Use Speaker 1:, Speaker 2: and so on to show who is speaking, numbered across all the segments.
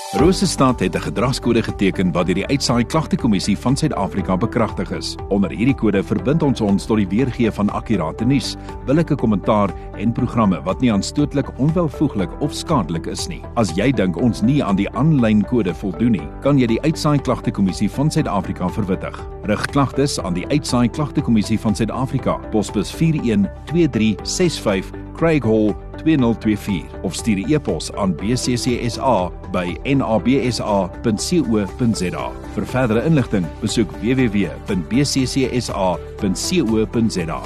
Speaker 1: Rosestad het 'n gedragskode geteken wat deur die Uitsaai Klagtekommissie van Suid-Afrika bekragtig is. Onder hierdie kode verbind ons tot die weergee van akkurate nuus, billike kommentaar en programme wat nie aanstootlik, onwelvoeglik of skadelik is nie. As jy dink ons nie aan die aanlyn kode voldoen nie, kan jy die Uitsaai Klagtekommissie van Suid-Afrika verwittig. Rig klagtes aan die Uitsaai Klagtekommissie van Suid-Afrika, posbus 412365 Craig Hall 2024 of stuur 'n e-pos aan bccsa@nabsa.co.za. Vir verdere inligting, besoek www.bccsa.co.za.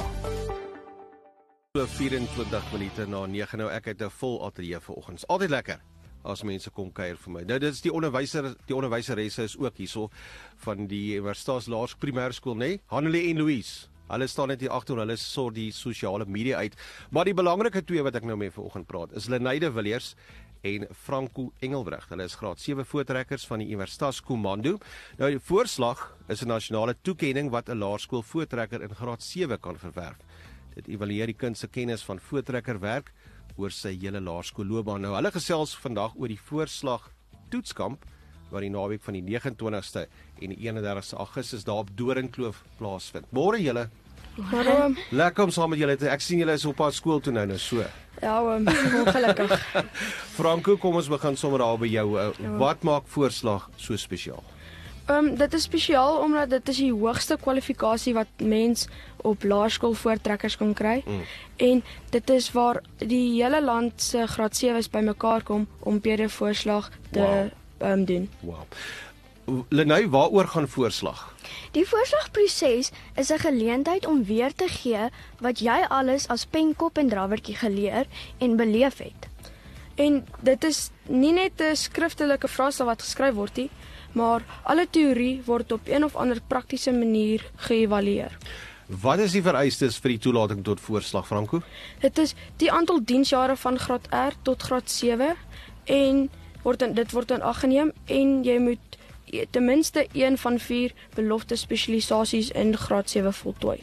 Speaker 2: So 24 minute na 9 nou, ek het 'n vol ateljee vanoggend. Altyd lekker as mense kom kuier vir my. Nou dit is die onderwyseresse is ook hierso van die Universitas Laerskool Primêrskool, nê? Hanelie en Louise. Hulle staan net hier agter, hulle sorg die sosiale media uit. Maar die belangrike twee wat ek nou mee vanoggend praat, is Lenae de Villiers en Franco Engelbrecht. Hulle is graad 7 voortrekkers van die Universitas Komando. Nou die voorslag is 'n nasionale toekenning wat 'n laerskool voortrekker in graad 7 kan verwerf. Dit evalueer die kind se kennis van voortrekkerwerk oor sy hele laerskoolloopbaan. Nou hulle gesels vandag oor die voorslag toetskamp wat die naweek van die 29ste en die 31ste Augustus daar op Doringkloof plaasvind. Môre julle.
Speaker 3: Môre.
Speaker 2: Lekker om saam met julle te. Ek sien julle is op pad skool toe nou so.
Speaker 3: Ja, ongelukkig.
Speaker 2: Franco, kom ons begin sommer daar by jou. Wat maak voorslag so spesiaal?
Speaker 3: Dit is spesiaal omdat dit is die hoogste kwalifikasie wat mens op laerskool voortrekkers kan kry. En dit is waar die hele land se graad 7's bymekaar kom om PD-voorslag te doen.
Speaker 2: Wow. Lenae, waaroor gaan voorslag?
Speaker 4: Die voorslagproses is 'n geleentheid om weer te gee wat jy alles as penkop en drawertjie geleer en beleef het.
Speaker 3: En dit is nie net 'n skriftelike vraestel wat geskryf word nie, maar alle teorie word op een of ander praktiese manier geëvalueer.
Speaker 2: Wat is die vereistes vir die toelating tot voorslag, Franco?
Speaker 3: Dit is die aantal diensjare van graad R tot graad 7 en dit word in ag geneem en jy moet ten minste 1 van 4 belofte spesialisasies in graad 7 voltooi.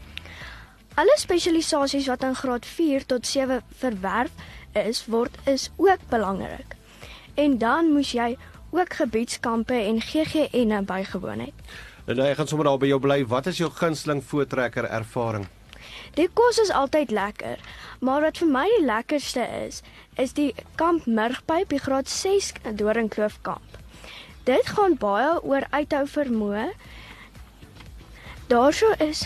Speaker 4: Alle spesialisasies wat in graad 4 tot 7 verwerf is ook belangrik. En dan moes jy ook gebiedskampe en GGN'e bygewoon het.
Speaker 2: Lenae, ek gaan sommer daar by jou bly. Wat is jou gunsteling voortrekker ervaring?
Speaker 4: Die kos is altyd lekker, maar wat vir my die lekkerste is die kamp Murgpyp, die graad 6 Doringkloof kamp. Dit gaan baie oor uithou vermoë. Daarso is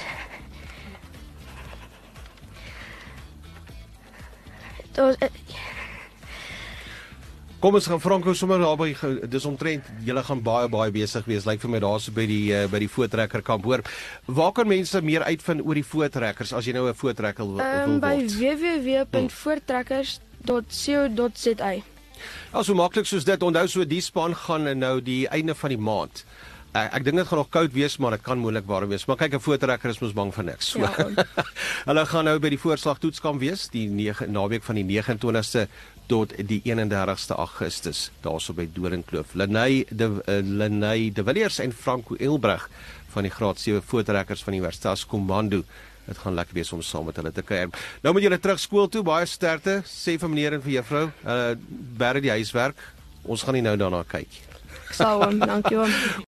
Speaker 2: Kom ons gaan Franco sommer daarby, dis omtrent julle gaan baie besig wees. Lyk vir my daarso by die voortrekkerkamp. Hoor, waar kan mense meer uitvind oor die voortrekkers as jy nou 'n voortrekker wil word?
Speaker 3: By www.voortrekkers.co.za.
Speaker 2: Ja, so maklik soos dit. Onthou so die span gaan nou die einde van die maand. Ek dink dit gaan nog koud wees, maar dit kan moontlik warm wees. Maar kyk, 'n voortrekker is mos bang vir niks. So.
Speaker 3: Ja,
Speaker 2: Hulle gaan nou by die voorslag toetskamp wees, die naweek van die 29ste tot die 31ste Augustus, daarso by Doringkloof. Lenae de Villiers en Franco Engelbrecht van die graad 7 voortrekkers van die Universitas Komando. Dit gaan lekker wees om saam met hulle te kuier. Nou moet julle terug skool toe, baie sterkte. Sê vir meneer en vir juffrou, bære die huiswerk. Ons gaan nie nou daarna kyk.
Speaker 3: Ek sal hom, dankie hom.